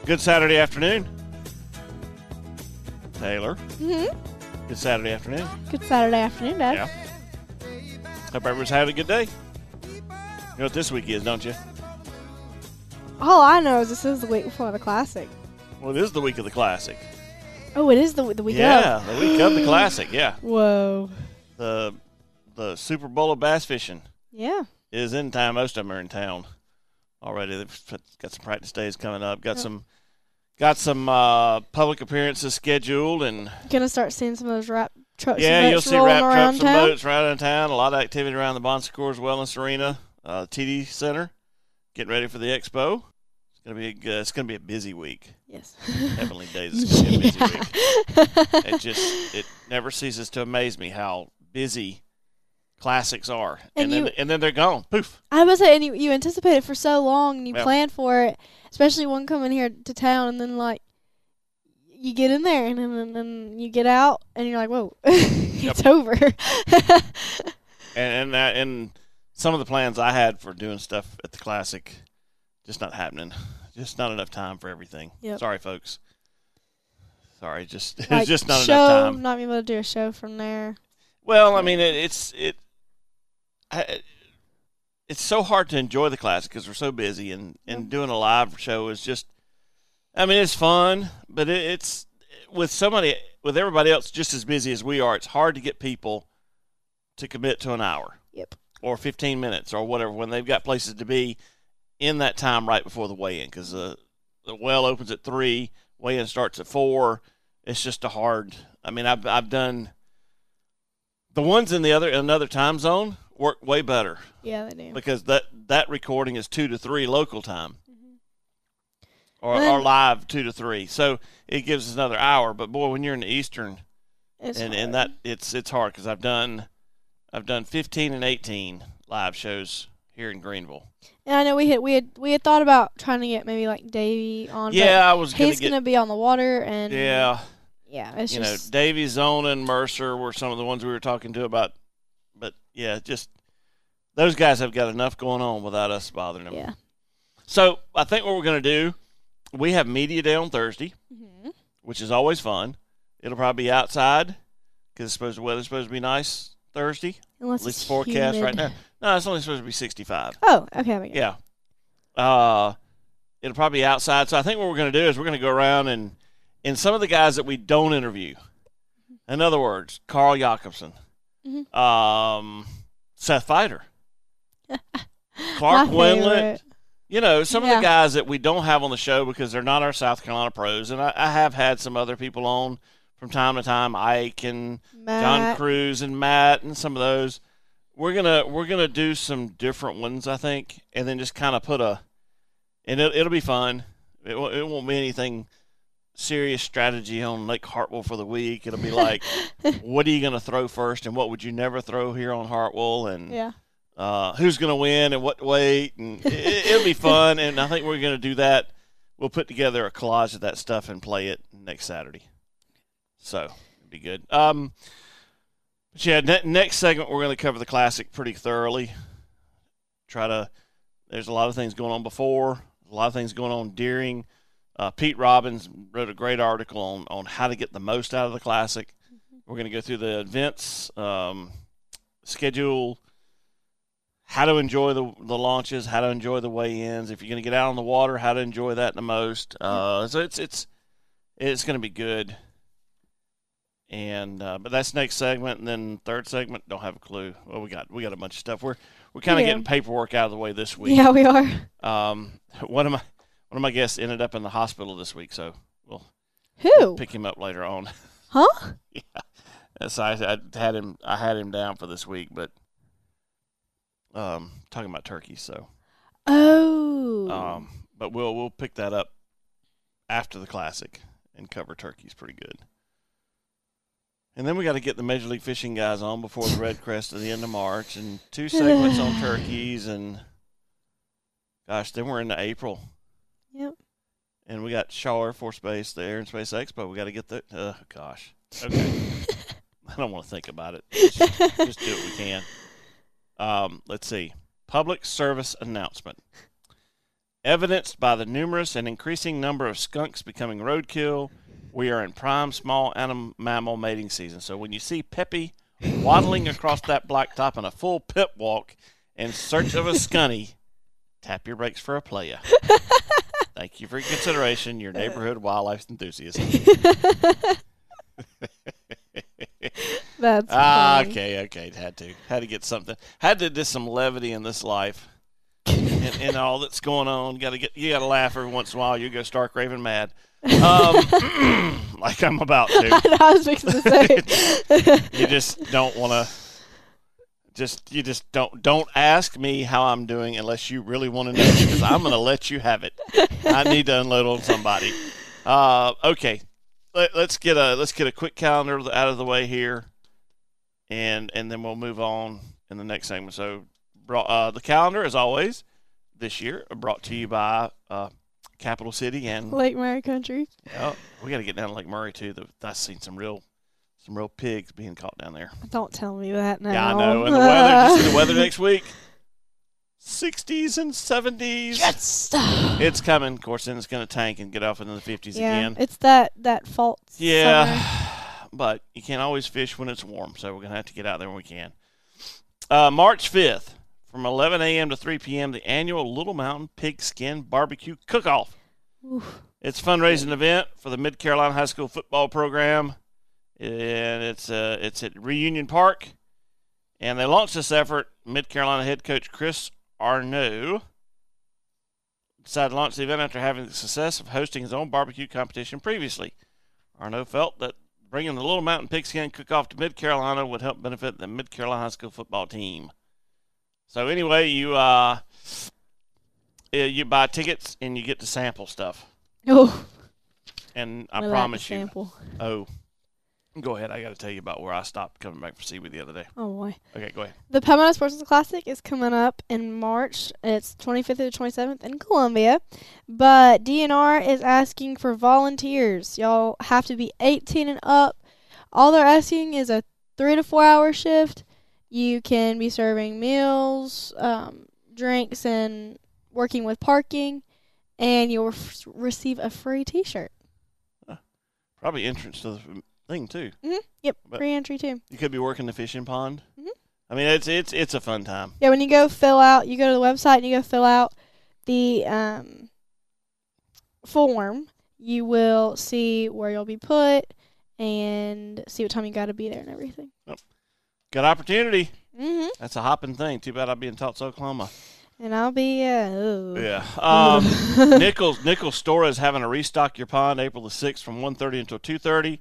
Good Saturday afternoon, Taylor. Mm-hmm. Good Saturday afternoon. Good Saturday afternoon, Dad. Yeah. Hope everyone's having a good day. You know what this week is, don't you? All I know is this is the week before the Classic. Well, it is the week of the Classic. Oh, it is the week of. Yeah, the week of the Classic, yeah. Whoa. The Super Bowl of bass fishing Yeah. is in town. Most of them are in town already. They've got some practice days coming up. Got some public appearances scheduled, and Gonna start seeing some of those wrap trucks. yeah, and you'll boats see rolling wrap around trucks and town. boats right in town. A lot of activity around the Bon Secours Wellness Arena, TD Center, getting ready for the expo. It's gonna be a busy week. Yes. Heavenly days. It's gonna be a busy week. It never ceases to amaze me how busy classics are, and then they're gone. Poof. I was saying you anticipate it for so long and you Yeah. plan for it, especially one coming here to town, and then like you get in there and then you get out and you're like, whoa, it's over. and some of the plans I had for doing stuff at the Classic, just not happening. Just not enough time for everything. Yep. Sorry, folks. Sorry, it's just Like not enough time. Not being able to do a show from there. Well, I mean, it's so hard to enjoy the Classic because we're so busy, and doing a live show is just, I mean, it's fun, but it's with everybody else just as busy as we are. It's hard to get people to commit to an hour. Yep. Or 15 minutes or whatever when they've got places to be in that time right before the weigh-in, because the well opens at 3, weigh-in starts at 4. It's just a hard. I mean, I've done the ones in another time zone work way better. Yeah, they do. Because that recording is 2 to 3 local time, or live 2 to 3, so it gives us another hour. But boy, when you're in the Eastern, and that it's hard because I've done 15 and 18 live shows here in Greenville. And I know we had thought about trying to get maybe like Davey on. Yeah, but he's gonna be on the water, and yeah, it's you just know, Davey, Zona, and Mercer were some of the ones we were talking to about. But yeah, just those guys have got enough going on without us bothering them. Yeah. So I think what we're gonna do, we have media day on Thursday, which is always fun. It'll probably be outside because the weather's supposed to be nice Thursday. unless At least it's forecast humid. right now. No, it's only supposed to be 65. Oh, okay. Yeah. It'll probably be outside. So I think what we're going to do is we're going to go around and some of the guys that we don't interview. In other words, Carl Jacobson, Seth Feider, Clark My Winlet. favorite. You know, some of the guys that we don't have on the show because they're not our South Carolina pros. And I have had some other people on from time to time, Ike and Matt. John Cruz and Matt and some of those. We're gonna do some different ones, I think, and then just kind of and it'll be fun. It won't be anything serious strategy on Lake Hartwell for the week. It'll be like, what are you gonna throw first, and what would you never throw here on Hartwell, and who's gonna win and what weight, and it'll be fun. And I think we're gonna do that. We'll put together a collage of that stuff and play it next Saturday. So it'll be good. But yeah, next segment we're going to cover the Classic pretty thoroughly. There's a lot of things going on before, a lot of things going on during. Pete Robbins wrote a great article on how to get the most out of the Classic. We're going to go through the events, schedule, how to enjoy the launches, how to enjoy the weigh-ins. If you're going to get out on the water, how to enjoy that the most. So it's going to be good. And but that's next segment, and then third segment, don't have a clue. Well, we got a bunch of stuff. We're kind of getting paperwork out of the way this week. Yeah, we are. One of my guests ended up in the hospital this week, so we'll pick him up later on. Huh? Yeah. So I had him down for this week, but talking about turkeys, so. Oh. But we'll pick that up after the Classic and cover turkeys pretty good. And then we got to get the Major League Fishing guys on before the Red Crest at the end of March, and 2 segments on turkeys, and gosh, then we're into April. Yep. And we got Shaw Air Force Base, the Air and Space Expo. We got to get that. Gosh. Okay. I don't want to think about it. Just do what we can. Let's see. Public service announcement. Evidenced by the numerous and increasing number of skunks becoming roadkill, we are in prime small mammal mating season. So when you see Peppy waddling across that blacktop in a full pit walk in search of a scunny, tap your brakes for a playa. Thank you for your consideration, your neighborhood wildlife enthusiast. That's funny. Okay. Had to get something. Had to do some levity in this life. And all that's going on, you gotta laugh every once in a while. You go stark raving mad, like I'm about to. I was fixing to say. You just don't want to. You just don't ask me how I'm doing unless you really want to know, because I'm gonna let you have it. I need to unload on somebody. Okay, let's get a quick calendar out of the way here, and then we'll move on in the next segment. So, the calendar, as always, this year brought to you by Capital City and Lake Murray Country. Yeah, we got to get down to Lake Murray too. I've seen some real pigs being caught down there. Don't tell me that now. Yeah, I know. And the weather. Did you see the weather next week? 60s and 70s. Yes. It's coming. Of course, then it's going to tank and get off into the 50s again. It's that false Yeah, summer. But you can't always fish when it's warm, so we're going to have to get out there when we can. March 5th. From 11 a.m. to 3 p.m., the annual Little Mountain Pigskin Barbecue Cook-Off. Oof. It's a fundraising event for the Mid-Carolina High School football program, and it's at Reunion Park. And they launched this effort. Mid-Carolina head coach Chris Arnaud decided to launch the event after having the success of hosting his own barbecue competition previously. Arnaud felt that bringing the Little Mountain Pigskin Cook-Off to Mid-Carolina would help benefit the Mid-Carolina High School football team. So anyway, you buy tickets and you get to sample stuff. Oh. And I We promise like you. sample. Oh, go ahead. I got to tell you about where I stopped coming back from Seaweed the other day. Oh boy. Okay, go ahead. The Palmetto Sports Classic is coming up in March. It's 25th to 27th in Columbia. But DNR is asking for volunteers. Y'all have to be 18 and up. All they're asking is a 3 to 4 hour shift. You can be serving meals, drinks, and working with parking, and you'll receive a free T-shirt. Probably entrance to the thing too. Mm-hmm. Yep, But free entry too. you could be working the fishing pond. Mhm. I mean, it's a fun time. Yeah, when you go to the website and you go fill out the form, you will see where you'll be put and see what time you got to be there and everything. Good opportunity. Mm-hmm. That's a hopping thing. Too bad I'll be in Tulsa, Oklahoma. And I'll be, Yeah. Nichols Store is having a restock your pond April the 6th from 1:30 until 2:30.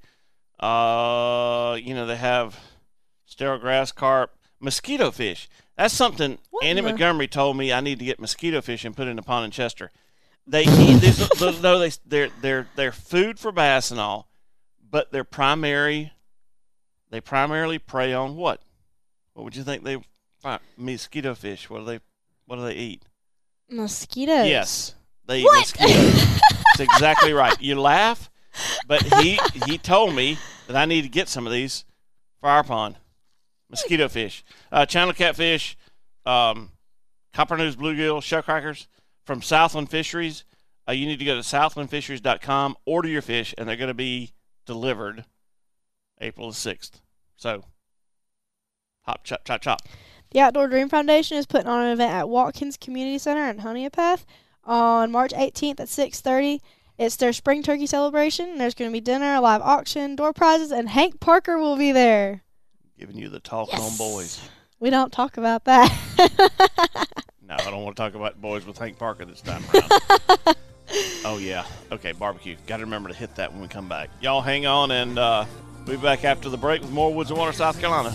They have sterile grass carp, mosquito fish. That's something Andy Montgomery told me I need to get mosquito fish and put in the pond in Chester. They eat these. They're food for bass and all, but they primarily prey on what? What would you think they mosquito fish? What do they eat? Mosquitoes. Yes, they eat mosquitoes. That's exactly right. You laugh, but he told me that I need to get some of these for our pond. Mosquito fish, channel catfish, copper-nosed bluegill, shellcrackers from Southland Fisheries. You need to go to southlandfisheries.com, order your fish, and they're going to be delivered April the 6th. So, hop, chop, chop, chop. The Outdoor Dream Foundation is putting on an event at Watkins Community Center in Honeypath on March 18th at 6:30. It's their spring turkey celebration. There's going to be dinner, a live auction, door prizes, and Hank Parker will be there. Giving you the talking on boys. We don't talk about that. No, I don't want to talk about boys with Hank Parker this time around. Oh, yeah. Okay, barbecue. Got to remember to hit that when we come back. Y'all hang on, and we'll be back after the break with more Woods and Water, South Carolina.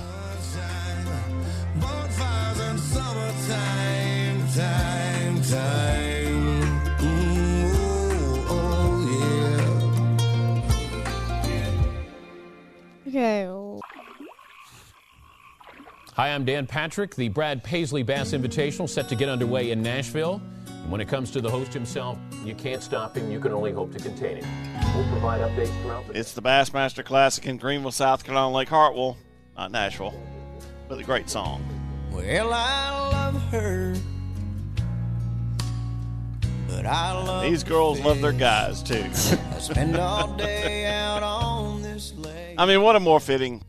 Okay. Hi, I'm Dan Patrick. The Brad Paisley Bass Invitational set to get underway in Nashville. And when it comes to the host himself, you can't stop him. You can only hope to contain him. We'll provide updates throughout the day. It's the Bassmaster Classic in Greenville, South Carolina, Lake Hartwell. Not Nashville, but a great song. Well, I love her, but I love These girls love their guys, too. I spend all day out on this lake. I mean, what a more fitting,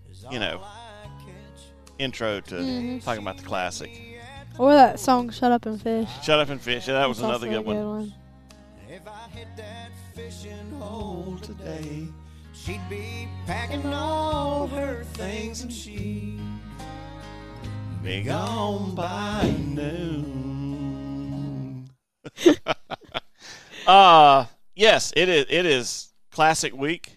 intro to talking about the classic. Or that song, Shut Up and Fish. Shut Up and Fish. Yeah, that was That's another also a good one. If I hit that fishing hole today, she'd be packing all her things and she'd be gone by noon. Yes, it is classic week.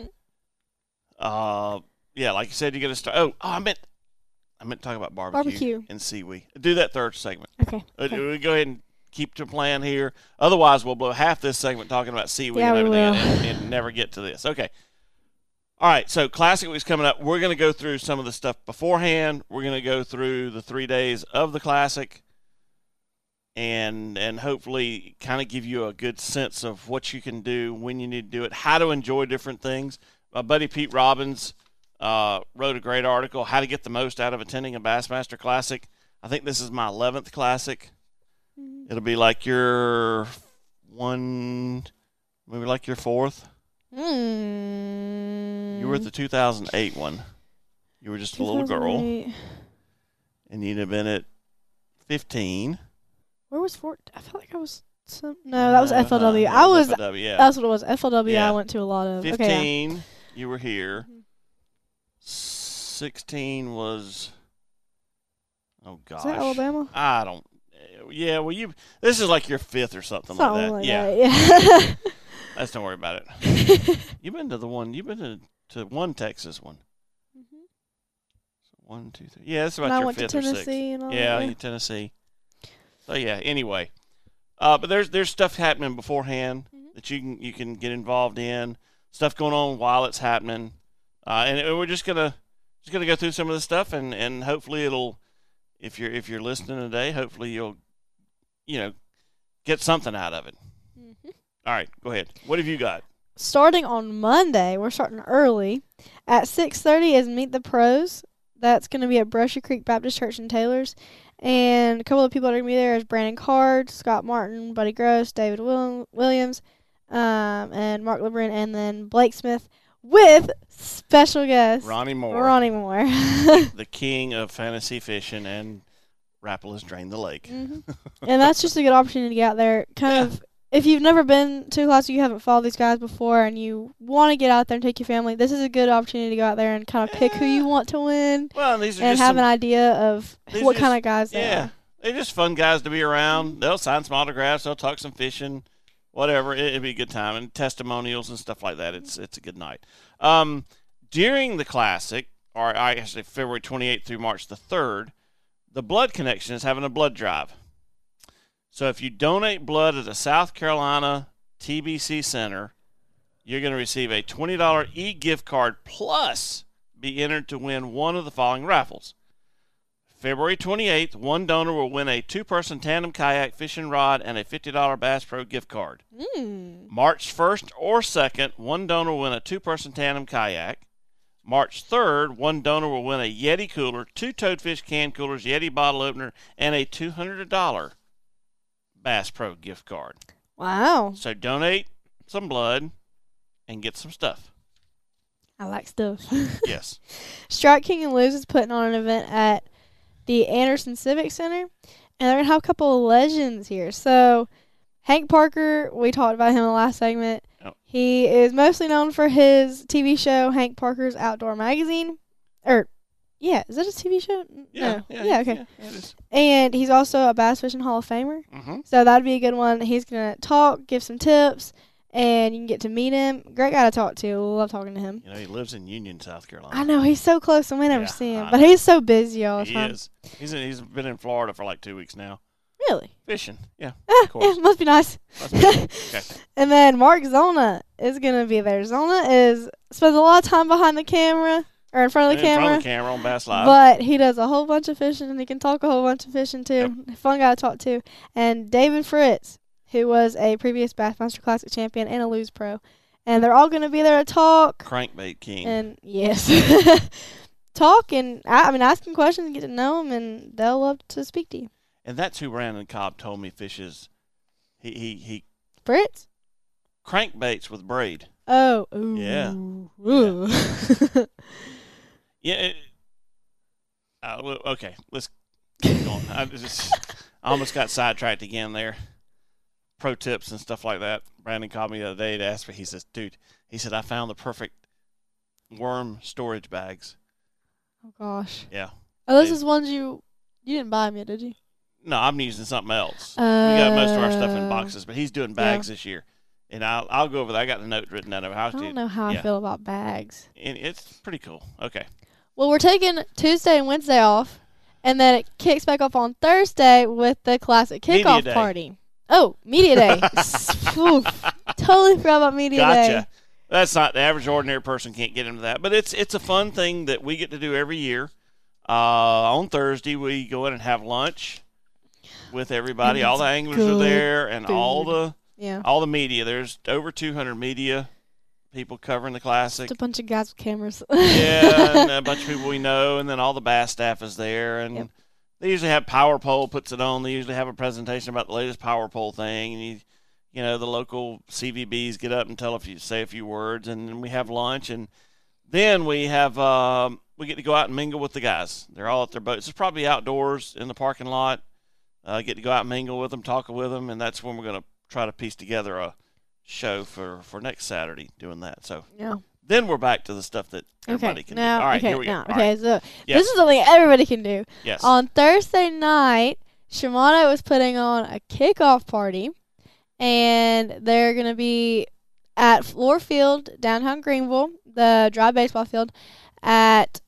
Yeah, like you said, you got to start. Oh, I meant to talk about barbecue and seaweed. Do that third segment. Okay. We go ahead and keep to plan here. Otherwise, we'll blow half this segment talking about seaweed Yeah, and we everything will. and never get to this. Okay. All right, so Classic Week's coming up. We're going to go through some of the stuff beforehand. We're going to go through the 3 days of the Classic and hopefully kind of give you a good sense of what you can do, when you need to do it, how to enjoy different things. My buddy Pete Robbins wrote a great article, How to Get the Most Out of Attending a Bassmaster Classic. I think this is my 11th Classic. It'll be like your maybe like your fourth. You were at the 2008 one. You were just a little girl. 2008. And you'd have been at 15. Where was Fort? I felt like I was. No, that was FLW. That I was. FLW, yeah. That's what it was. FLW. Yeah. I went to a lot of. 15, Okay, you were here. 16 was. Oh gosh. Is that Alabama? I don't. Yeah, well, this is like your fifth or something like that. Yeah. Yeah. Let's don't worry about it. You've been to to one Texas one. So 1, 2, 3. Yeah, that's about And I your went to fifth or sixth. Tennessee and all Yeah, that. you Tennessee. So yeah. Anyway, but there's stuff happening beforehand that you can get involved in. Stuff going on while it's happening, and we're just gonna go through some of the stuff, and hopefully it'll, if you're listening today, hopefully you'll get something out of it. All right, go ahead. What have you got? Starting on Monday, we're starting early. At 6:30 is Meet the Pros. That's going to be at Brushy Creek Baptist Church in Taylor's. And a couple of people that are going to be there is Brandon Card, Scott Martin, Buddy Gross, David Williams, and Mark LeBrun, and then Blake Smith with special guest Ronnie Moore. Ronnie Moore. The king of fantasy fishing, and Rappalas Drain the Lake. And that's just a good opportunity to get out there. If you've never been to a class, you haven't followed these guys before, and you want to get out there and take your family, this is a good opportunity to go out there and kind of pick who you want to win. Well, these are and just have an idea of what kind of guys they yeah, are. they're just fun guys to be around. They'll sign some autographs. They'll talk some fishing, whatever. It'll be a good time, and testimonials and stuff like that. It's a good night. During the Classic, or actually February 28th through March the 3rd, the Blood Connection is having a blood drive. So if you donate blood at the South Carolina TBC Center, you're going to receive a $20 e-gift card plus be entered to win one of the following raffles. February 28th, one donor will win a two-person tandem kayak fishing rod and a $50 Bass Pro gift card. March 1st or 2nd, one donor will win a two-person tandem kayak. March 3rd, one donor will win a Yeti cooler, 2 Toadfish can coolers, Yeti bottle opener, and a $200 Bass Pro gift card. Wow. So donate some blood and get some stuff. I like stuff. Yes. Strike King and Lose is putting on an event at the Anderson Civic Center, and they're going to have a couple of legends here. So Hank Parker, we talked about him in the last segment. Oh. He is mostly known for his TV show, Hank Parker's Outdoor Magazine. Is that a TV show? No. Yeah, okay. Yeah, it is. And he's also a Bass Fishing Hall of Famer. So that'd be a good one. He's going to talk, give some tips, and you can get to meet him. Great guy to talk to. Love talking to him. He lives in Union, South Carolina. I know. He's so close, and we never Yeah, see him. I But know. he's so busy all the He time. is. He's been in Florida for like 2 weeks now. Really? Fishing. Yeah, of Yeah, course. must be nice. Must be. Okay. And then Mark Zona is going to be there. Zona spends a lot of time behind the camera, or in front of the In camera. front of the camera on Bass Live. But he does a whole bunch of fishing, and he can talk a whole bunch of fishing, too. Fun guy to talk to. And David Fritz, who was a previous Bassmaster Classic champion and a Lose Pro. And they're all going to be there to talk. Crankbait King. And, yes. Talk and, ask him questions, get to know him, and they'll love to speak to you. And that's who Brandon Cobb told me fishes. He Fritz? crankbaits with braid. Oh. Ooh. Yeah. Ooh. Yeah. Okay, let's keep going. I almost got sidetracked again there. Pro tips and stuff like that. Brandon called me the other day to ask me. He says, "Dude," he said, "I found the perfect worm storage bags." Oh gosh. Yeah. Oh, those is ones you didn't buy them yet, did you? No, I'm using something else. We got most of our stuff in boxes, but he's doing bags this year, and I'll go over that. I got the note written down of how I don't know how I feel about bags. And it's pretty cool. Okay. Well, we're taking Tuesday and Wednesday off, and then it kicks back off on Thursday with the classic Media kickoff day. party. Oh, media day. Oof, totally forgot about media day. Gotcha. That's not the average ordinary person can't get into that, but it's a fun thing that we get to do every year. On Thursday, we go in and have lunch with everybody. And All it's the anglers are good there, and all food. the media. There's over 200 media people covering the classic. Just a bunch of guys with cameras. Yeah, and a bunch of people we know, and then all the bass staff is there, and they usually have Power Pole puts it on. They usually have a presentation about the latest Power Pole thing, and the local CVBs get up and say a few words, and then we have lunch, and then we have we get to go out and mingle with the guys. They're all at their boats. It's probably outdoors in the parking lot. Get to go out and mingle with them, talk with them, and that's when we're going to try to piece together a show for next Saturday doing that. So then we're back to the stuff that everybody can do. All right, here we go. So this is something everybody can do. Yes. On Thursday night, Shimano is putting on a kickoff party, and they're going to be at Floor Field, downtown Greenville, the dry baseball field, at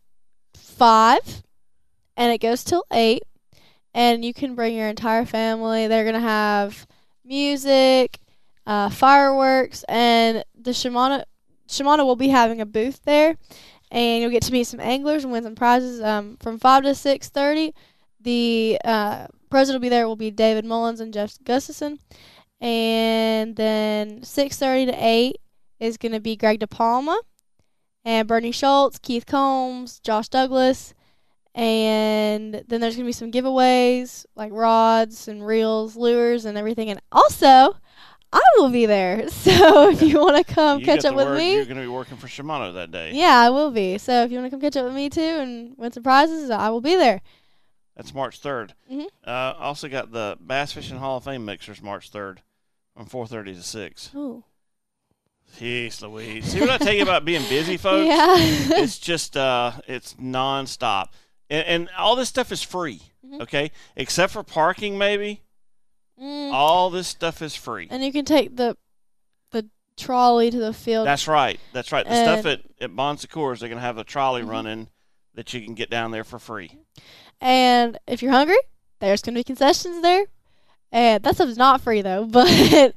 5, and it goes till 8, and you can bring your entire family. They're going to have music, fireworks, and the Shimano will be having a booth there, and you'll get to meet some anglers and win some prizes. From 5 to 6:30, the president will be there. Will be David Mullins and Jeff Gustafson, and then 6:30 to 8 is going to be Greg DePalma and Bernie Schultz, Keith Combs, Josh Douglas, and then there's going to be some giveaways like rods and reels, lures, and everything. And also, I will be there. So if you want to come catch up with me. You're going to be working for Shimano that day. Yeah, I will be. So if you want to come catch up with me too and win some prizes, I will be there. That's March 3rd. Mm-hmm. Also got the Bass Fishing Hall of Fame mixers March 3rd from 4:30 to 6. Oh. Jeez Louise. See what I tell you about being busy, folks? Yeah. It's just, it's nonstop. And all this stuff is free, okay? Except for parking, maybe. All this stuff is free. And you can take the trolley to the field. That's right. The stuff at Bon Secours, they're going to have a trolley running that you can get down there for free. And if you're hungry, there's going to be concessions there. And that stuff's not free, though. But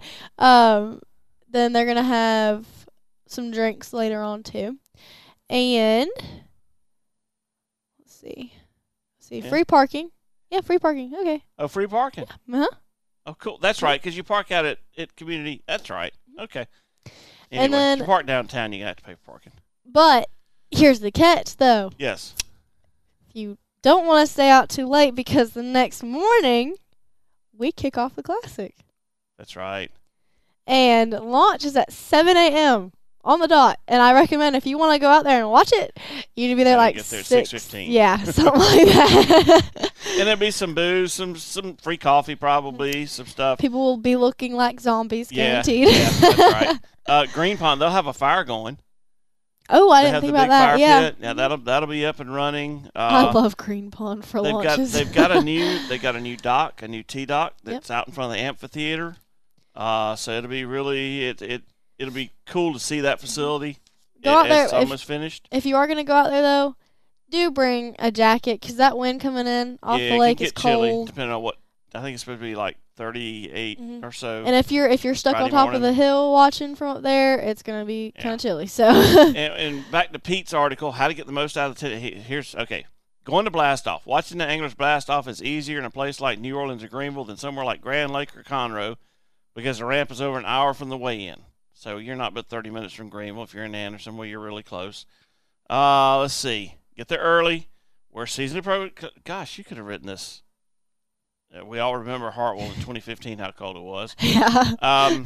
then they're going to have some drinks later on, too. And let's see. Yeah. Free parking. Yeah, free parking. Okay. Oh, free parking. Uh-huh. Oh, cool. That's right, because you park out at community. That's right. Okay. Anyway, And then, if you park downtown, you have to pay for parking. but here's the catch, though. Yes. If you don't want to stay out too late, because the next morning we kick off the Classic. That's right. And launch is at 7 a.m. on the dot. And I recommend if you want to go out there and watch it, you need to be there like get there at 6:15. 6:15. Yeah, something like that. And there'll be some booze, some free coffee probably, some stuff. People will be looking like zombies, Yeah, guaranteed. yeah, that's right. Green Pond, they'll have a fire going. Oh, I They didn't have think the about big that. fire Yeah. pit. Yeah, that'll be up and running. I love Green Pond for launches. They've got a new dock, a new T dock that's out in front of the amphitheater. So it'll be really it'll be cool to see that facility. Go out there. It's almost finished. If you are going to go out there, though, do bring a jacket, because that wind coming in off the lake is cold. Chilly, depending on what. I think it's supposed to be like 38 or so. And if you're stuck Friday on top of morning. the hill watching from up there, it's going to be kind of chilly. So and back to Pete's article, how to get the most out of the here's okay. Going to blast off. Watching the anglers blast off is easier in a place like New Orleans or Greenville than somewhere like Grand Lake or Conroe, because the ramp is over an hour from the weigh-in. So you're not but 30 minutes from Greenville. If you're in Anderson, well, you're really close. Let's see. Get there early. Wear seasonally appropriate. Gosh, you could have written this We all remember Hartwell in 2015, how cold it was. Yeah.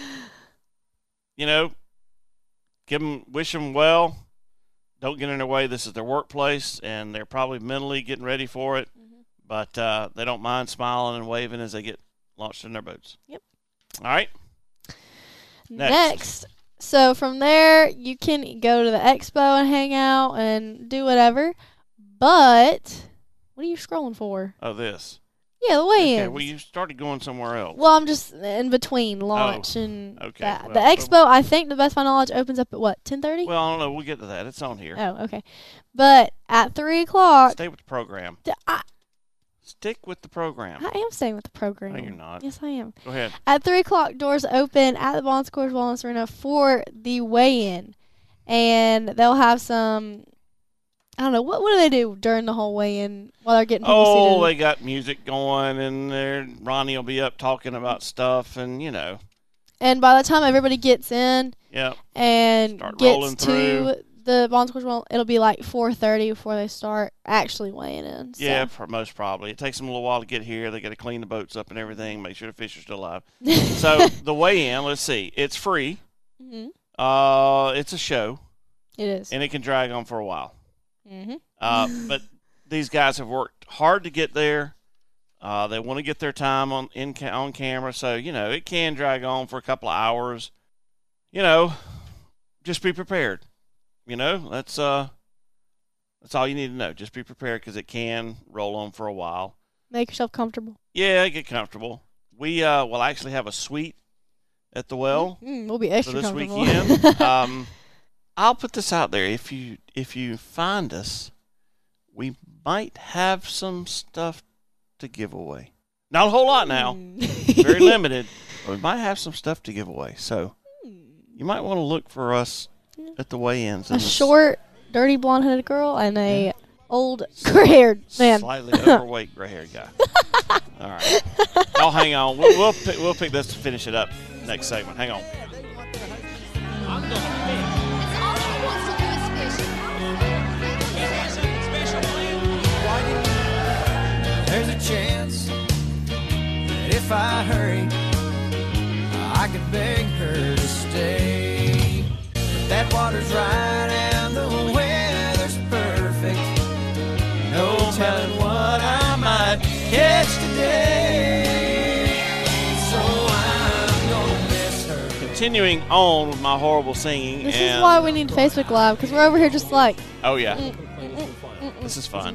You know, wish them well. Don't get in their way. This is their workplace, and they're probably mentally getting ready for it. Mm-hmm. But they don't mind smiling and waving as they get launched in their boats. Yep. All right. Next. So from there, you can go to the expo and hang out and do whatever. But what are you scrolling for? Oh, this. Yeah, the weigh-ins. Okay, well, you started going somewhere else. Well, I'm just in between launch and okay, that. well, the expo, I think, the best of my knowledge, opens up at what, 10:30? Well, I don't know. We'll get to that. It's on here. Oh, okay. But at 3 o'clock, Stay with the program. I Stick with the program. am staying with the program. No, you're not. Yes, I am. Go ahead. At 3 o'clock, doors open at the Bon Secours Wellness Arena for the weigh-in. And they'll have some, I don't know, what do they do during the whole weigh-in while they're getting people Oh, they seated? got music going, and Ronnie will be up talking about stuff, and, you know. And by the time everybody gets in Yeah. and Start rolling gets through. to the Bon Secours Wellness, it'll be like 4:30 before they start actually weighing in. So. Yeah, most probably. It takes them a little while to get here. They got to clean the boats up and everything, make sure the fish are still alive. So the weigh-in, let's see. It's free. hmm It's a show, It is. and it can drag on for a while. hmm But these guys have worked hard to get there. They want to get their time on camera, so you know it can drag on for a couple of hours. You know, just be prepared. You know, that's all you need to know. Just be prepared because it can roll on for a while. Make yourself comfortable. Yeah, get comfortable. We will actually have a suite at the well We'll be for extra this comfortable. weekend. I'll put this out there. If you find us, we might have some stuff to give away. Not a whole lot now. Very limited. But we might have some stuff to give away. So you might want to look for us at the weigh-ins. A short, dirty, blonde-headed girl and a old, gray-haired man. Slightly overweight, gray-haired guy. All right. Y'all hang on. We'll pick this to finish it up next segment. Hang on. There's a chance that if I hurry, I could beg her to stay. But that water's right and the weather's perfect. No telling what I might catch today. So I'm gonna miss her. Continuing on with my horrible singing. This and is why we need Facebook Live, because we're over here just like, Oh, yeah. This is fun.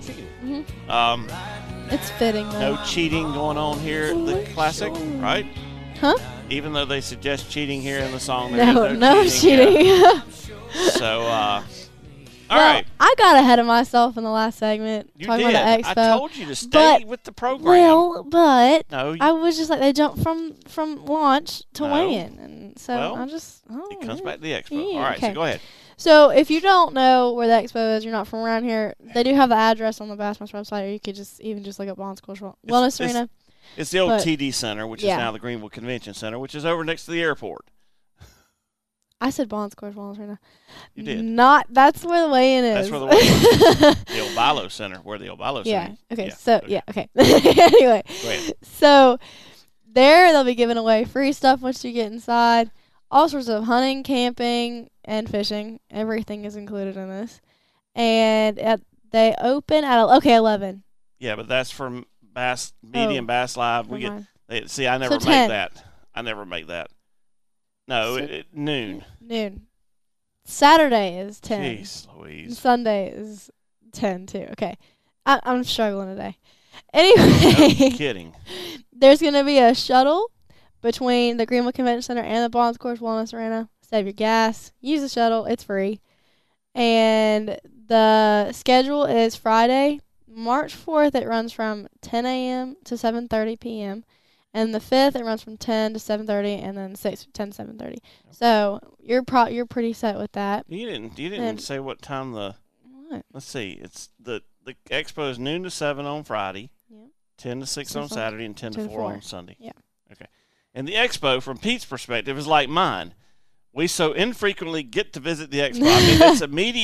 it's fitting, though. No cheating going on here at the Classic, right? Huh? Even though they suggest cheating here in the song, there No, is no cheating. Yeah. So, all right. I got ahead of myself in the last segment You talking did. about the expo. I told you to stay but- with the program. Well, but no, I was just like, they jumped from launch to No. weigh-in, and so Well, I just, it comes back to the expo. Yeah, all right, okay. so go ahead. So if you don't know where the expo is, you're not from around here, they do have the address on the Bassmaster website, or you could just look up Bon Secours Wellness Arena. It's the old But- TD Center, which yeah. is now the Greenville Convention Center, which is over next to the airport. I said Bon Secours Wellness Arena. You did. That's where the weigh-in is. That's where the weigh-in is. The old Bilo Center, where the old Bilo Center Yeah. is. Okay. Yeah, So okay. yeah. Okay. Anyway, Go ahead. so there they'll be giving away free stuff once you get inside. All sorts of hunting, camping, and fishing. Everything is included in this. And they open at 11. Yeah, but that's from Medium Bass Live. We Never mind. see. I never So make 10. that. I never make that. No, So- noon. Noon. Saturday is 10. Jeez, And Louise. Sunday is 10 too. Okay. I'm struggling today. No Anyway, kidding. there's going to be a shuttle between the Greenville Convention Center and the Bon Secours Wellness Arena. Save your gas. Use the shuttle. It's free. And the schedule is Friday, March 4th. It runs from 10 a.m. to 7:30 p.m. And the 5th, it runs from 10 to 7:30, and then 6 10 to 7:30. So you're pretty set with that. You didn't And- say what time the. What? Let's see. It's the expo is noon to 7 on Friday, Yeah. 10 to 6 on 6 on Saturday, and 10 to 4 4. on Sunday. Yeah. Okay. And the expo, from Pete's perspective, is like mine. We so infrequently get to visit the expo. I mean, it's a media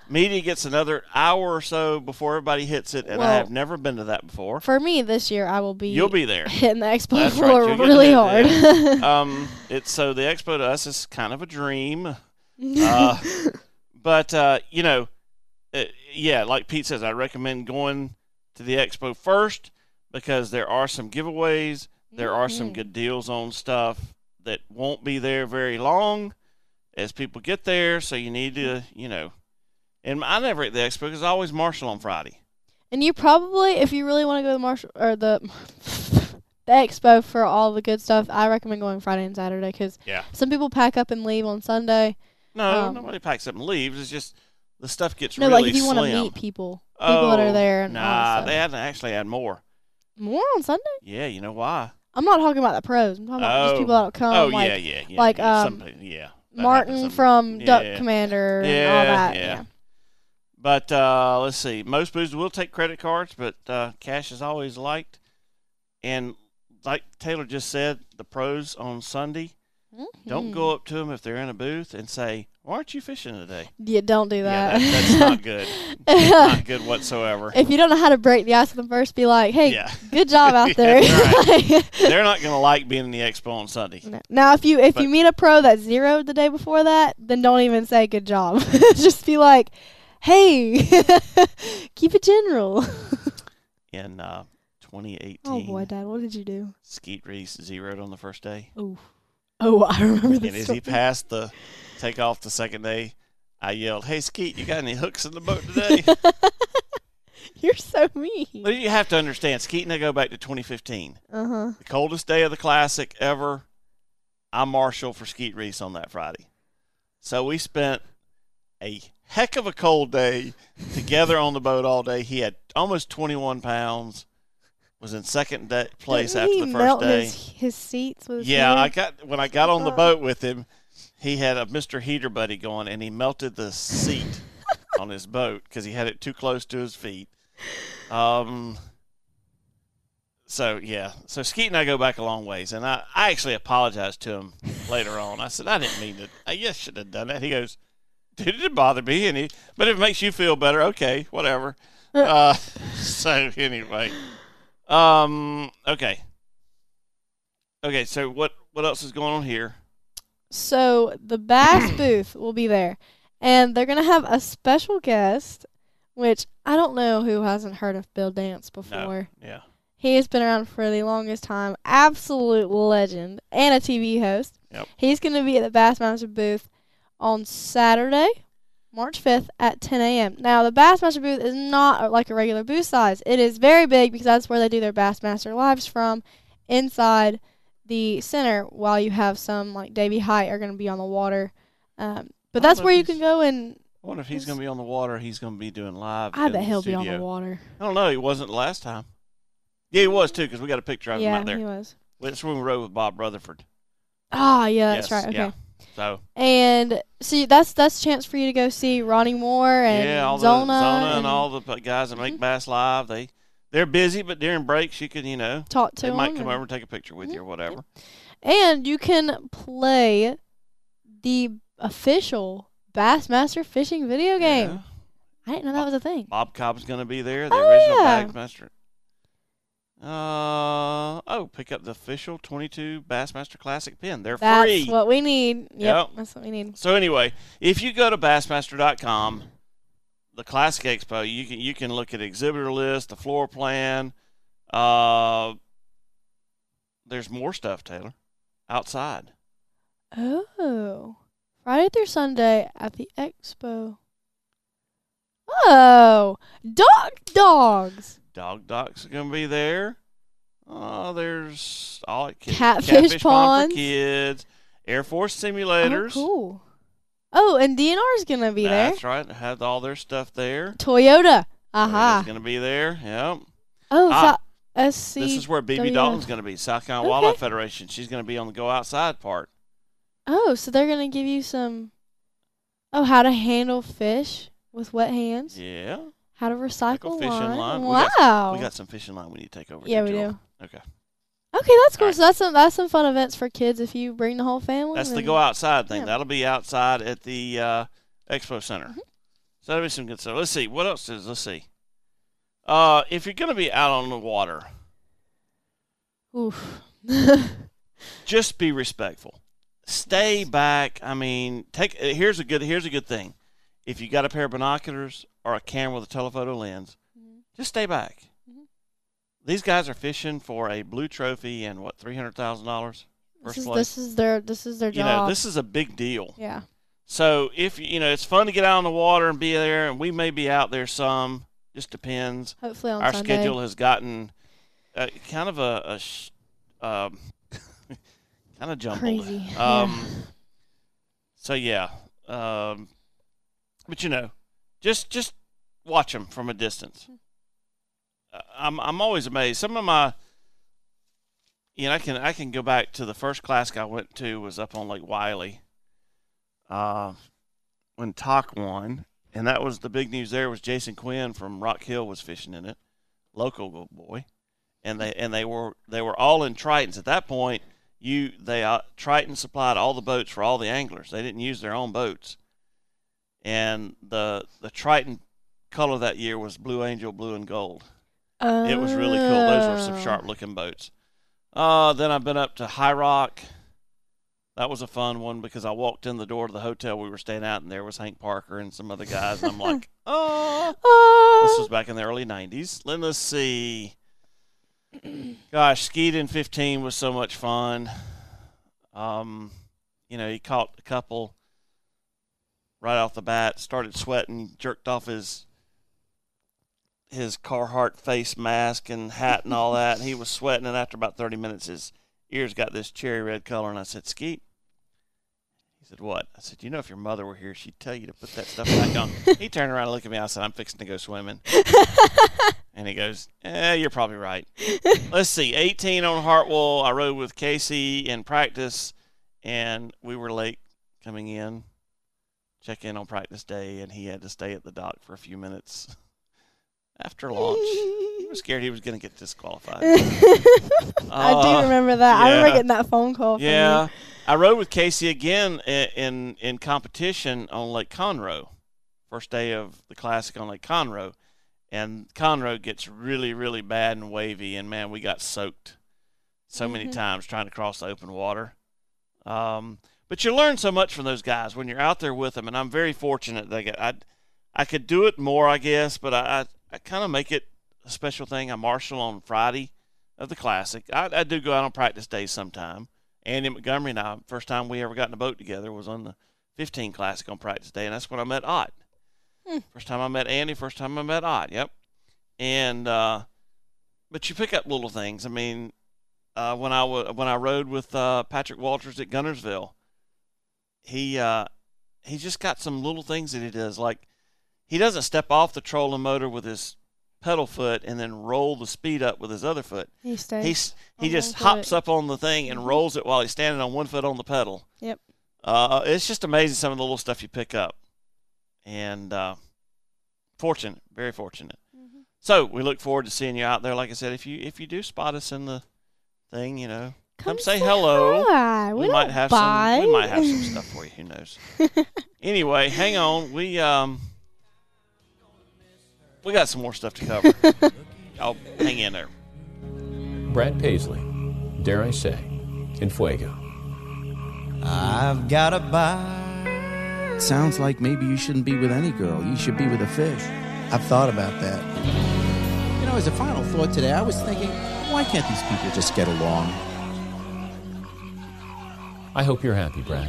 Media gets another hour or so before everybody hits it, and I Well, have never been to that before. For me this year, I will be. You'll be there. Hitting the expo That's right, floor you'll get really hit, hard. yeah. It's so the expo to us is kind of a dream. But yeah, like Pete says, I recommend going to the expo first because there are some giveaways. There are some good deals on stuff that won't be there very long as people get there. So you need to, and I never at the expo because I always marshal on Friday. And you probably, if you really want to go to the Marshall or the expo for all the good stuff, I recommend going Friday and Saturday because some people pack up and leave on Sunday. No, nobody packs up and leaves. It's just the stuff gets no, really like if you want to slim. meet people that are there. And all that Nah, stuff. they hadn't actually had more. More on Sunday? Yeah, you know why? I'm not talking about the pros. I'm talking about just people that'll come. Oh, like, yeah. Like, Some people, that Martin happens. from Duck Yeah. Commander and Yeah, all that. yeah. But let's see. Most booths will take credit cards, but cash is always liked. And like Taylor just said, the pros on Sunday, don't go up to them if they're in a booth and say, "Why aren't you fishing today?" Yeah, don't do that. Yeah, that's not good. Not good whatsoever. If you don't know how to break the ice with them first, be like, "Hey, Yeah. good job out there." Right. They're not going to like being in the expo on Sunday. No. Now, if you meet a pro that's zeroed the day before that, then don't even say good job. Just be like, "Hey, keep it general." In 2018, Oh boy, Dad, what did you do? Skeet Reese zeroed on the first day. Oh, I remember this. And as he passed the takeoff the second day, I yelled, "Hey, Skeet, you got any hooks in the boat today?" You're so mean. Well, you have to understand, Skeet and I go back to 2015. Uh-huh. The coldest day of the Classic ever. I marshal for Skeet Reese on that Friday. So we spent a heck of a cold day together on the boat all day. He had almost 21 pounds. Was in second place Didn't after he the first melt day. his seats with his Yeah, hair? when I got on the boat with him, he had a Mr. Heater buddy going, and he melted the seat on his boat because he had it too close to his feet. So Skeet and I go back a long ways, and I actually apologized to him later on. I said, I didn't mean to. I just should have done that. He goes, dude, it didn't bother me, but if it makes you feel better, okay, whatever. So anyway. Okay. So what else is going on here? So the Bass booth will be there, and they're gonna have a special guest, which I don't know who hasn't heard of Bill Dance before. No. Yeah. He has been around for the longest time, absolute legend, and a TV host. Yep. He's gonna be at the Bassmaster booth on Saturday, March 5th at 10 a.m. Now, the Bassmaster booth is not like a regular booth size. It is very big because that's where they do their Bassmaster lives from, inside the center, while you have some, like Davey Height, are going to be on the water. But that's where you can go and... I wonder if he's going to be on the water. He's going to be doing live. I in bet the he'll studio. be on the water. I don't know. He wasn't last time. Yeah, he was, too, because we got a picture of him Yeah, out there. he was. That's when we rode with Bob Rutherford. Ah, yeah, that's Yes, right. Okay. yeah. So And see, that's a chance for you to go see Ronnie Moore and all the Zona and all the guys that make Bass Live. They're busy, but during breaks you can talk to they them. might come over and take a picture with you or whatever. And you can play the official Bassmaster fishing video game. Yeah. I didn't know that was a thing. Bob Cobb's going to be there, the Oh, original yeah. Bassmaster. Pick up the official 22 Bassmaster Classic pin. They're That's free. what we need. Yep. That's what we need. So anyway, if you go to Bassmaster.com, the Classic Expo, you can look at exhibitor list, the floor plan. There's more stuff, Taylor, outside. Oh. Friday through Sunday at the expo. Oh. Dogs. Dog docks are going to be there. There's all Catfish pond ponds. for kids, Air Force Oh, simulators. cool. Oh, and DNR's going to be there. That's right. They have all their stuff there. Toyota. Aha. Aha. going to be there. Yep. Oh, SC. This is where BB Toyota. Dalton's going to be. South Carolina Okay. Wildlife Federation. She's going to be on the go outside part. Oh, so they're going to give you some, how to handle fish with wet hands. Yeah. How to recycle fishing line. Wow. We got some fishing line we need to take over. Yeah, here, we Joel. do. Okay. Okay, that's cool. All right. So that's some fun events for kids if you bring the whole family. That's the then- go outside thing. Yeah. That'll be outside at the Expo Center. So that'll be some good stuff. Let's see. What else is? Let's see. If you're going to be out on the water, Oof. just be respectful. Stay back. I mean, here's a good thing. If you got a pair of binoculars or a camera with a telephoto lens, just stay back. These guys are fishing for a blue trophy and what, $300,000 first place. This is their job. You know, this is a big deal. Yeah. So if it's fun to get out on the water and be there, and we may be out there some. Just depends. Hopefully on Our Sunday. schedule has gotten kind of kind of jumbled. Crazy. So yeah, but just watch them from a distance. I'm always amazed. Some of my, I can go back to the first classic I went to was up on Lake Wiley, when Talk won, and that was the big news. There was Jason Quinn from Rock Hill was fishing in it, local boy, and they were all in Tritons at that point. Triton supplied all the boats for all the anglers. They didn't use their own boats, and the Triton color that year was Blue Angel, blue and gold. It was really cool. Those were some sharp-looking boats. Then I've been up to High Rock. That was a fun one because I walked in the door to the hotel we were staying at, and there was Hank Parker and some other guys. And I'm like, this was back in the early 90s. Let's see. Gosh, skied in 15 was so much fun. He caught a couple right off the bat, started sweating, jerked off his Carhartt face mask and hat and all that, and he was sweating, and after about 30 minutes his ears got this cherry red color, and I said, Skeet. He said, what? I said, if your mother were here, she'd tell you to put that stuff back on. He turned around and looked at me. I said, I'm fixing to go swimming. And he goes, you're probably right. Let's see, 18 on Hartwell. I rode with Casey in practice, and we were late coming in, check in on practice day, and he had to stay at the dock for a few minutes after launch. He was scared he was going to get disqualified. I do remember that. Yeah. I remember getting that phone call from Yeah. you. I rode with Casey again in competition on Lake Conroe. First day of the Classic on Lake Conroe. And Conroe gets really, really bad and wavy. And, man, we got soaked so many times trying to cross the open water. But you learn so much from those guys when you're out there with them. And I'm very fortunate that I could do it more, I guess, but I kind of make it a special thing. I marshal on Friday of the Classic. I do go out on practice days sometime. Andy Montgomery and I, first time we ever got in a boat together was on the 15 Classic on practice day, and that's when I met Ott. First time I met Andy, first time I met Ott, yep. And but you pick up little things. I mean, when I rode with Patrick Walters at Gunnersville, he just got some little things that he does. Like, he doesn't step off the trolling motor with his pedal foot and then roll the speed up with his other foot. He just hops up on the thing and rolls it while he's standing on one foot on the pedal. Yep. It's just amazing some of the little stuff you pick up. And fortunate, very fortunate. So we look forward to seeing you out there. Like I said, if you do spot us in the thing, come say hello. Hi. We might have some stuff for you. Who knows? Anyway, hang on. We got some more stuff to cover. Y'all hang in there. Brad Paisley, dare I say, in Fuego. I've got a bite. Sounds like maybe you shouldn't be with any girl. You should be with a fish. I've thought about that. As a final thought today, I was thinking, why can't these people just get along? I hope you're happy, Brad.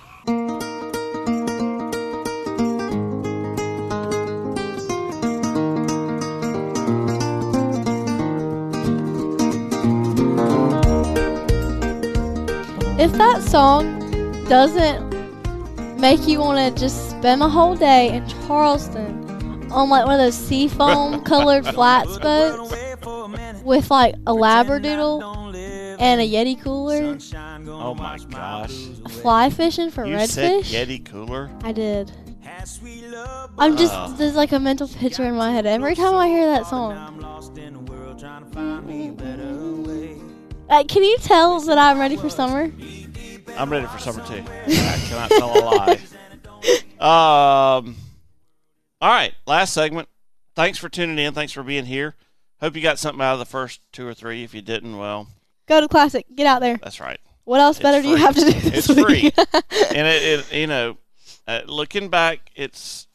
If that song doesn't make you want to just spend a whole day in Charleston on like one of those seafoam colored flats boats with like a labradoodle and a Yeti cooler, Oh my gosh! fly fishing for You redfish. said Yeti cooler? I did. I'm just there's like a mental picture in my head every time I hear that song. Can you tell that I'm ready for summer? I'm ready for summer too. I cannot tell a lie. All All right, last segment. Thanks for tuning in. Thanks for being here. Hope you got something out of the first 2 or 3. If you didn't, well, Go to Classic. Get out there. that's right. What else better do you free. have to do this It's free. week? And it looking back, it's,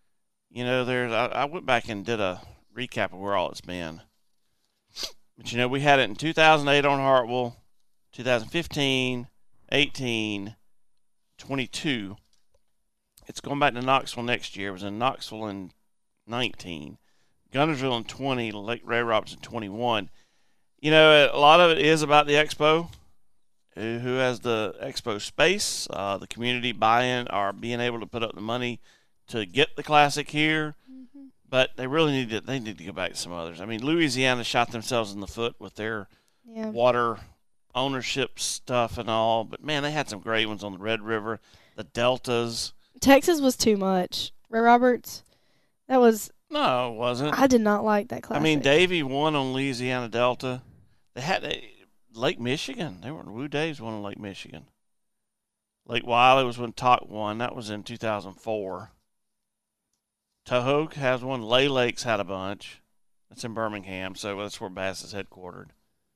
I went back and did a recap of where all it's been. But, we had it in 2008 on Hartwell, 2015, 18, 22. It's going back to Knoxville next year. It was in Knoxville in 19, Gunnersville in 20, Lake Ray Roberts in 21. A lot of it is about the expo, who has the expo space, the community buy-in, or being able to put up the money to get the Classic here. Mm-hmm. But they really need to go back to some others. I mean, Louisiana shot themselves in the foot with their Yeah. water ownership stuff and all. But, man, they had some great ones on the Red River, the Deltas. Texas was too much. Ray Roberts, that was. No, it wasn't. I did not like that Classic. I mean, Davy won on Louisiana Delta. They had Lake Michigan. They were Woo Daves won on Lake Michigan. Lake Wiley was when Talk won. That was in 2004. Tahoe has one. Lay Lakes had a bunch. That's in Birmingham, so that's where Bass is headquartered.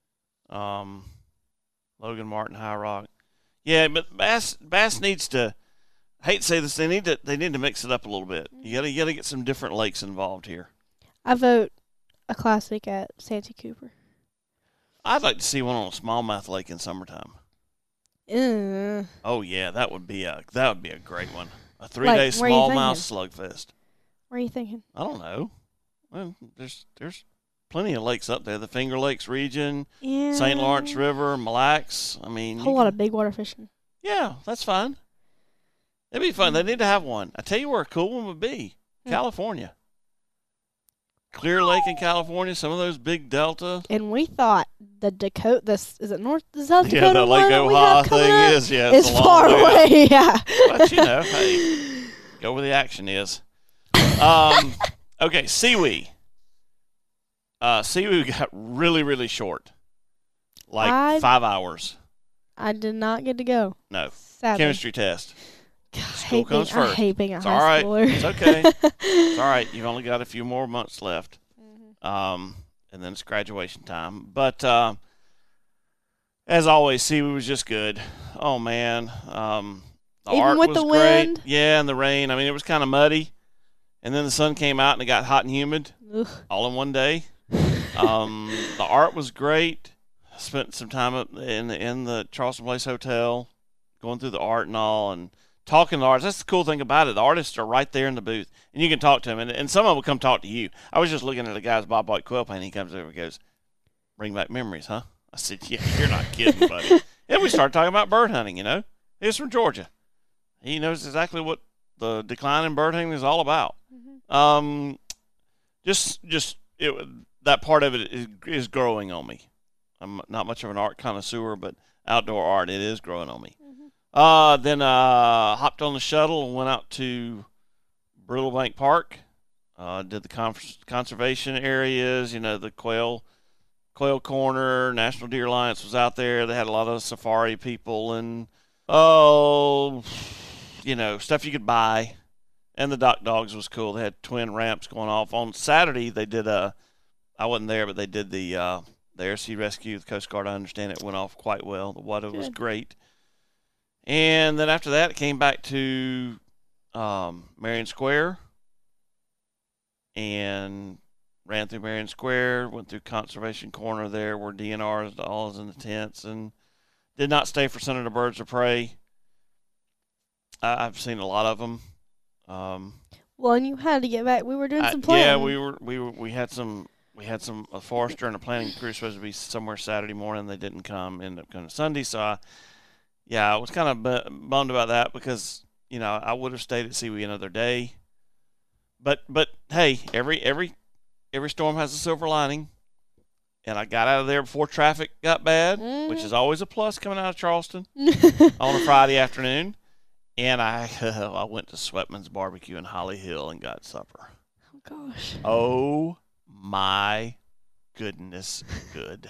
Logan Martin, High Rock. Yeah, but Bass needs to. I hate to say this, they need to mix it up a little bit. You gotta get some different lakes involved here. I vote a Classic at Santee Cooper. I'd like to see one on a smallmouth lake in summertime. Oh yeah, that would be a great one. A 3-day Like, where are you smallmouth slugfest. Where are you thinking? I don't know. Well, there's plenty of lakes up there. The Finger Lakes region, Yeah. St. Lawrence River, Mille Lacs. I mean, A whole lot of big water fishing. yeah, that's fine. It'd be fun. They need to have one. I tell you where a cool one would be. California. Clear Lake in California, some of those big delta. And we thought the Dakota, is it the South Dakota Yeah, the Lake one that we Oahe have coming thing up? is, yeah. It's a long far way out. away, yeah. But, hey, go where the action is. Okay, Seawee. Seawee got really, really short. Like 5 hours. I did not get to go. No. Sadly. Chemistry test. God, School comes I first. hate being a It's high all right. schooler. It's okay. It's all right. You've only got a few more months left. And then it's graduation time. But as always, Seawee was just good. Oh, man. The Even art with was the great. wind? Yeah, and the rain. I mean, it was kind of muddy. And then the sun came out and it got hot and humid Ugh. all in one day. The art was great. I spent some time up in the Charleston Place Hotel going through the art and all and talking to the artists. That's the cool thing about it. The artists are right there in the booth, and you can talk to them, and some of them will come talk to you. I was just looking at a guy's Bob White quill painting. He comes over and goes, "Bring back memories, huh?" I said, "Yeah, you're not kidding, buddy." And we started talking about bird hunting, He's from Georgia. He knows exactly what the decline in bird hunting is all about. That part of it is growing on me. I'm not much of an art connoisseur, but outdoor art, it is growing on me. Then hopped on the shuttle and went out to Brittlebank Park. Did the conservation areas, the quail corner, National Deer Alliance was out there. They had a lot of safari people and, stuff you could buy. And the Dock Dogs was cool. They had twin ramps going off. On Saturday, they did I wasn't there, but they did the Air Sea Rescue. The Coast Guard, I understand it went off quite well. The water was great. And then after that, it came back to Marion Square and ran through Marion Square, went through Conservation Corner there where DNR all is in the tents, and did not stay for Senator Birds of Prey. I've seen a lot of them. Well, and you had to get back. We were doing some planning. Yeah, we had a forester and a planning crew supposed to be somewhere Saturday morning. They didn't come. Ended up coming Sunday. So I was kind of bummed about that because I would have stayed at Seawee another day. But hey, every storm has a silver lining, and I got out of there before traffic got bad, which is always a plus coming out of Charleston on a Friday afternoon. And I went to Sweatman's Barbecue in Holly Hill and got supper. Oh, gosh. Oh, my goodness, good.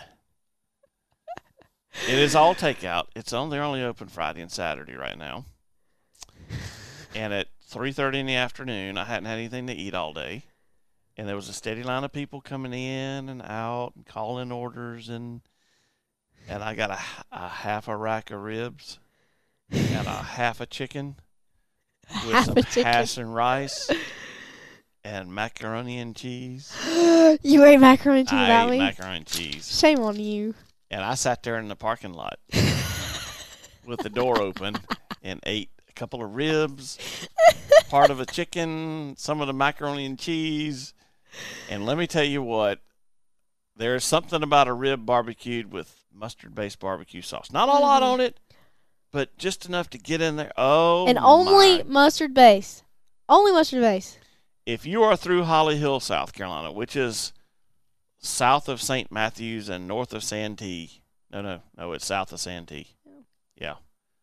It is all takeout. They're only open Friday and Saturday right now. And at 3:30 in the afternoon. I hadn't had anything to eat all day. And there was a steady line of people coming in and out and calling orders. And I got a half a rack of ribs and a half a chicken with Half some a chicken. hash and rice and macaroni and cheese. You ate macaroni and cheese I without ate me? macaroni and cheese. Shame on you. And I sat there in the parking lot with the door open and ate a couple of ribs, part of a chicken, some of the macaroni and cheese. And let me tell you what, there's something about a rib barbecued with mustard-based barbecue sauce. Not a lot on it, but just enough to get in there. Oh, And only my. mustard base. Only mustard base. If you are through Holly Hill, South Carolina, which is south of St. Matthews and north of Santee. No, it's south of Santee. Yeah.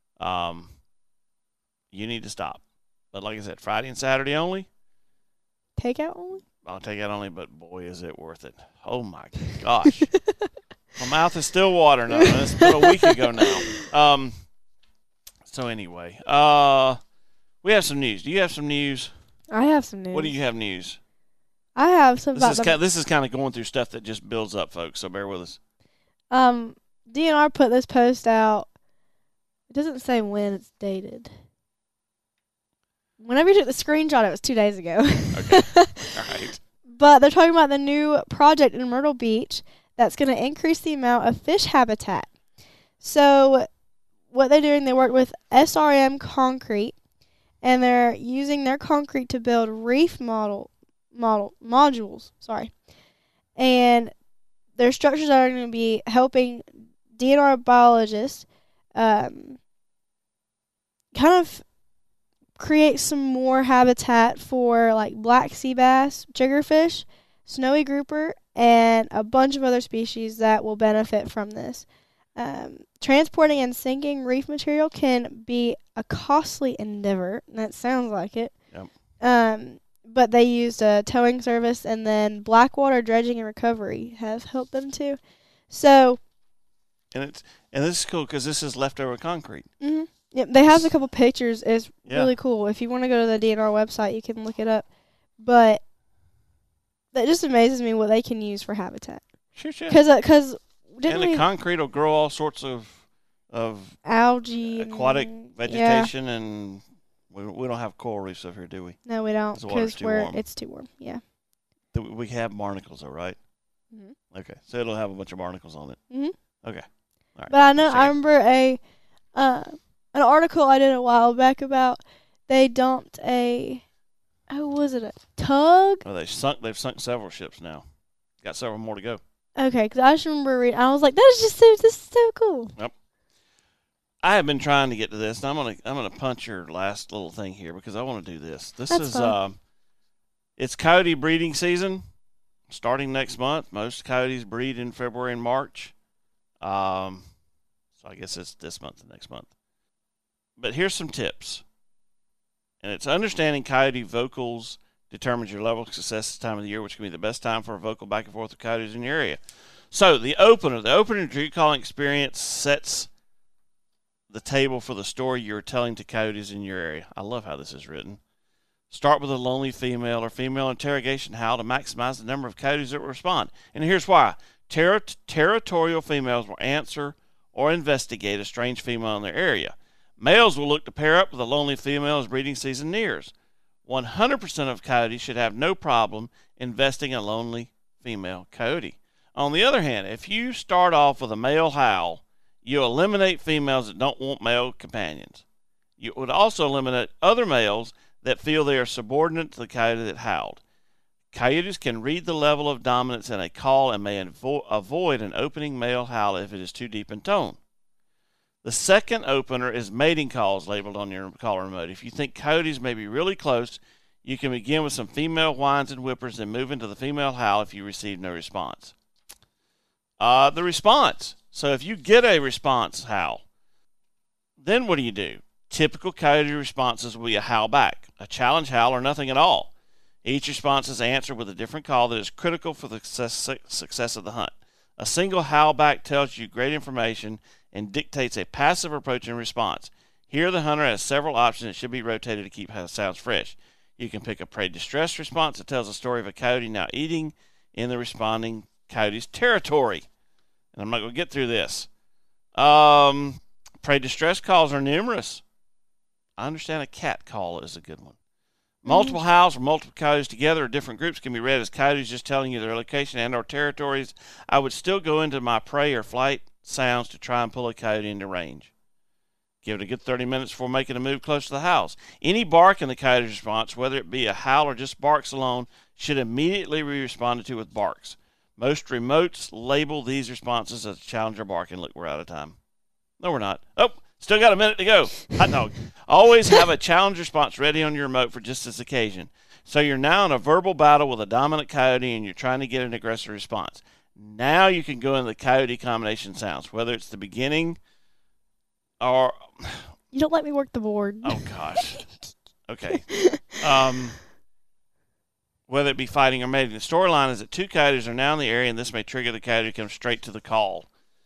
You need to stop. But like I said, Friday and Saturday only. Takeout only? I'll take it only, but boy, is it worth it. Oh, my gosh. My mouth is still watering. It's been a week ago now. So anyway, we have some news. Do you have some news? I have some news. What do you have news? I have some about This is kind of going through stuff that just builds up, folks, so bear with us. DNR put this post out. It doesn't say when it's dated. Whenever you took the screenshot, it was 2 days ago. Okay. All right. But they're talking about the new project in Myrtle Beach that's going to increase the amount of fish habitat. So what they're doing, they work with SRM Concrete, and they're using their concrete to build reef modules. And their structures are going to be helping DNR biologists kind of create some more habitat for like black sea bass, triggerfish, snowy grouper, and a bunch of other species that will benefit from this. Transporting and sinking reef material can be a costly endeavor. That sounds like it. Yep. But they used a towing service, and then Blackwater Dredging and Recovery have helped them too. So, And this is cool because this is leftover concrete. yep, they have a couple pictures. It's Yeah. really cool. If you want to go to the DNR website, you can look it up. But that just amazes me what they can use for habitat. Sure. Because And the concrete will grow all sorts of algae, aquatic and- vegetation, and we don't have coral reefs up here, do we? Yeah. No, we don't. 'Cause the water's Because too warm. it's too warm. Yeah. We have barnacles, though, right? Mhm. Okay, so it'll have a bunch of barnacles on it. Mhm. Okay. All right. But I know Second. I remember an article I did a while back about they dumped a was it a tug? Well, they've sunk several ships now. Got several more to go. Okay, because I just remember reading. I was like, this is so cool. I have been trying to get to this, and I'm gonna punch your last little thing here because I want to do this. This That's is fine. it's coyote breeding season, starting next month. Most coyotes breed in February and March. So I guess it's this month and next month. But here's some tips, and it's understanding coyote vocals determines your level of success this time of the year, which can be the best time for a vocal back and forth with coyotes in your area. So the opener tree calling experience sets the table for the story you're telling to coyotes in your area. I love how this is written. Start with a lonely female or female interrogation howl to maximize the number of coyotes that will respond. And here's why. Territorial females will answer or investigate a strange female in their area. Males will look to pair up with a lonely female as breeding season nears. 100% of coyotes should have no problem investing in a lonely female coyote. On the other hand, if you start off with a male howl, you eliminate females that don't want male companions. You would also eliminate other males that feel they are subordinate to the coyote that howled. Coyotes can read the level of dominance in a call and may avoid an opening male howl if it is too deep in tone. The second opener is mating calls labeled on your caller remote. If you think coyotes may be really close, you can begin with some female whines and whippers and move into the female howl if you receive no response. The response. So if you get a response howl, then what do? Typical coyote responses will be a howl back, a challenge howl, or nothing at all. Each response is answered with a different call that is critical for the success of the hunt. A single howl back tells you great information and dictates a passive approach in response. Here, the hunter has several options that should be rotated to keep sounds fresh. You can pick a prey distress response that tells a story of a coyote now eating in the responding coyote's territory. And I'm not going to get through this. Prey distress calls are numerous. I understand a cat call is a good one. Multiple howls or multiple coyotes together or different groups can be read as coyotes just telling you their location and or territories. I would still go into my prey or flight sounds to try and pull a coyote into range. Give it a good 30 minutes before making a move close to the house. Any bark in the coyote's response, whether it be a howl or just barks alone, should immediately be responded to with barks. Most remotes label these responses as challenger bark. And look, we're out of time. No, we're not. Oh, still got a minute to go. Hot dog. Always have a challenge response ready on your remote for just this occasion. So you're now in a verbal battle with a dominant coyote and you're trying to get an aggressive response. Now you can go into the coyote combination sounds, whether it's the beginning or... You don't let me work the board. Oh, gosh. Okay. Whether it be fighting or mating. The storyline is that two coyotes are now in the area, and this may trigger the coyote to come straight to the call.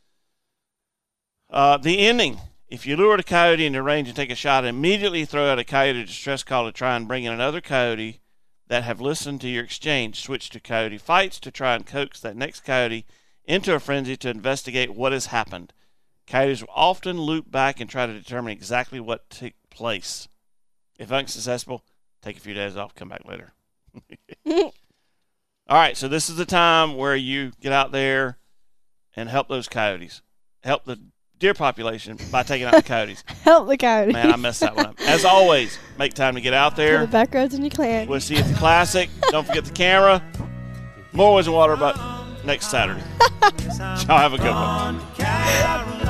The ending. If you lure the coyote into range and take a shot, immediately throw out a coyote distress call to try and bring in another coyote that have listened to your exchange. Switch to coyote fights to try and coax that next coyote into a frenzy to investigate what has happened. Coyotes will often loop back and try to determine exactly what took place. If unsuccessful, take a few days off, come back later. All right, so this is the time where you get out there and help those coyotes. Help the deer population by taking out the coyotes. Help the coyotes. Man, I messed that one up. As always, make time to get out To there. the back roads in your clan. We'll see you at the Classic. Don't forget the camera. More Woods and Water about next Saturday. Y'all have a good one.